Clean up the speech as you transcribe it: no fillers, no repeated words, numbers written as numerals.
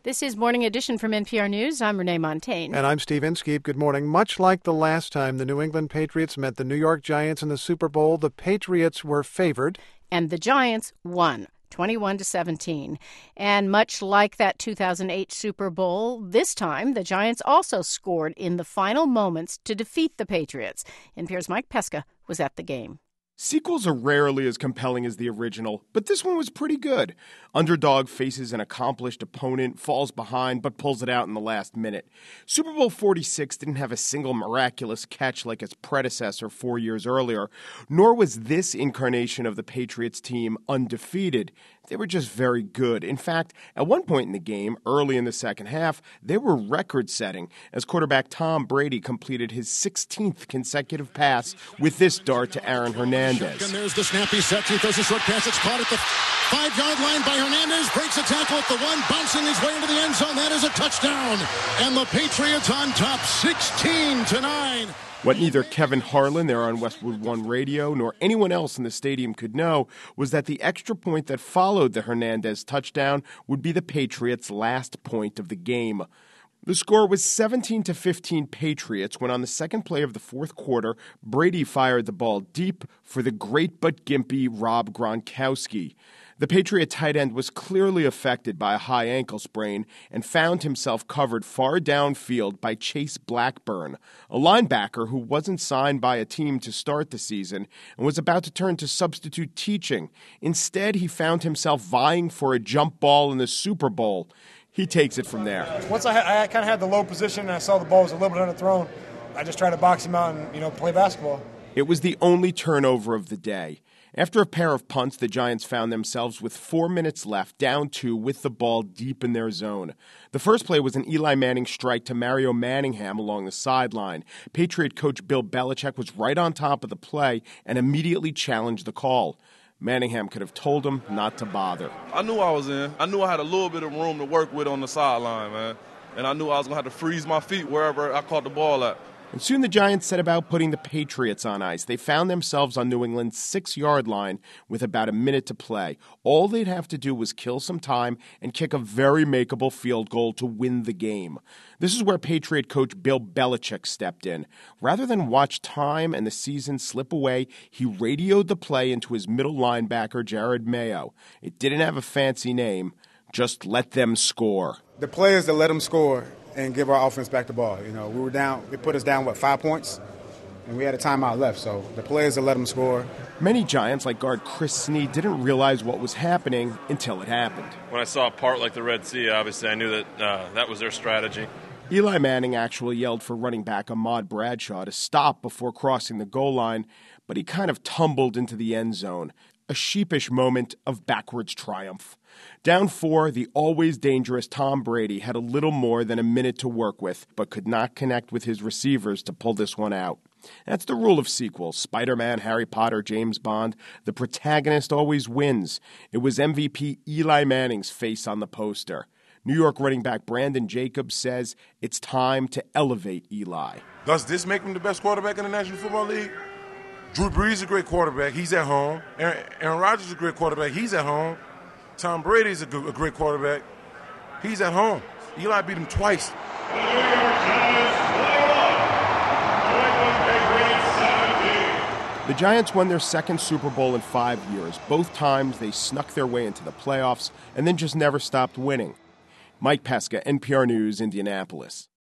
This is Morning Edition from NPR News. I'm Renee Montagne. And I'm Steve Inskeep. Good morning. Much like the last time the New England Patriots met the New York Giants in the Super Bowl, the Patriots were favored. And the Giants won, 21-17. And much like that 2008 Super Bowl, this time the Giants also scored in the final moments to defeat the Patriots. NPR's Mike Pesca was at the game. Sequels are rarely as compelling as the original, but this one was pretty good. Underdog faces an accomplished opponent, falls behind, but pulls it out in the last minute. Super Bowl 46 didn't have a single miraculous catch like its predecessor 4 years earlier, nor was this incarnation of the Patriots team undefeated. They were just very good. In fact, at one point in the game, early in the second half, they were record-setting as quarterback Tom Brady completed his 16th consecutive pass with this dart to Aaron Hernandez. And there's the snap. He sets. He throws a short pass. It's caught at the 5-yard line by Hernandez. Breaks a tackle at the 1, bouncing his way into the end zone. That is a touchdown. And the Patriots on top, 16-9. What neither Kevin Harlan there on Westwood One Radio nor anyone else in the stadium could know was that the extra point that followed the Hernandez touchdown would be the Patriots' last point of the game. The score was 17-15 Patriots when on the second play of the fourth quarter, Brady fired the ball deep for the great but gimpy Rob Gronkowski. The Patriot tight end was clearly affected by a high ankle sprain and found himself covered far downfield by Chase Blackburn, a linebacker who wasn't signed by a team to start the season and was about to turn to substitute teaching. Instead, he found himself vying for a jump ball in the Super Bowl. He takes it from there. Once I kind of had the low position and I saw the ball was a little bit underthrown, I just tried to box him out and, play basketball. It was the only turnover of the day. After a pair of punts, the Giants found themselves with 4 minutes left, down 2, with the ball deep in their zone. The first play was an Eli Manning strike to Mario Manningham along the sideline. Patriot coach Bill Belichick was right on top of the play and immediately challenged the call. Manningham could have told him not to bother. I knew I was in. I knew I had a little bit of room to work with on the sideline, man. And I knew I was going to have to freeze my feet wherever I caught the ball at. And soon the Giants set about putting the Patriots on ice. They found themselves on New England's 6-yard line with about a minute to play. All they'd have to do was kill some time and kick a very makeable field goal to win the game. This is where Patriot coach Bill Belichick stepped in. Rather than watch time and the season slip away, he radioed the play into his middle linebacker, Jared Mayo. It didn't have a fancy name. Just let them score. The players that let them score and give our offense back the ball. We were down. They put us down, 5 points? And we had a timeout left, so the players that let them score. Many Giants, like guard Chris Snead, didn't realize what was happening until it happened. When I saw a part like the Red Sea, obviously I knew that that was their strategy. Eli Manning actually yelled for running back Ahmad Bradshaw to stop before crossing the goal line, but he kind of tumbled into the end zone. A sheepish moment of backwards triumph. Down 4, the always dangerous Tom Brady had a little more than a minute to work with, but could not connect with his receivers to pull this one out. That's the rule of sequels. Spider-Man, Harry Potter, James Bond. The protagonist always wins. It was MVP Eli Manning's face on the poster. New York running back Brandon Jacobs says it's time to elevate Eli. Does this make him the best quarterback in the National Football League? Drew Brees is a great quarterback. He's at home. Aaron Rodgers is a great quarterback. He's at home. Tom Brady is a great quarterback. He's at home. Eli beat him twice. The Giants won their second Super Bowl in 5 years. Both times they snuck their way into the playoffs and then just never stopped winning. Mike Pesca, NPR News, Indianapolis.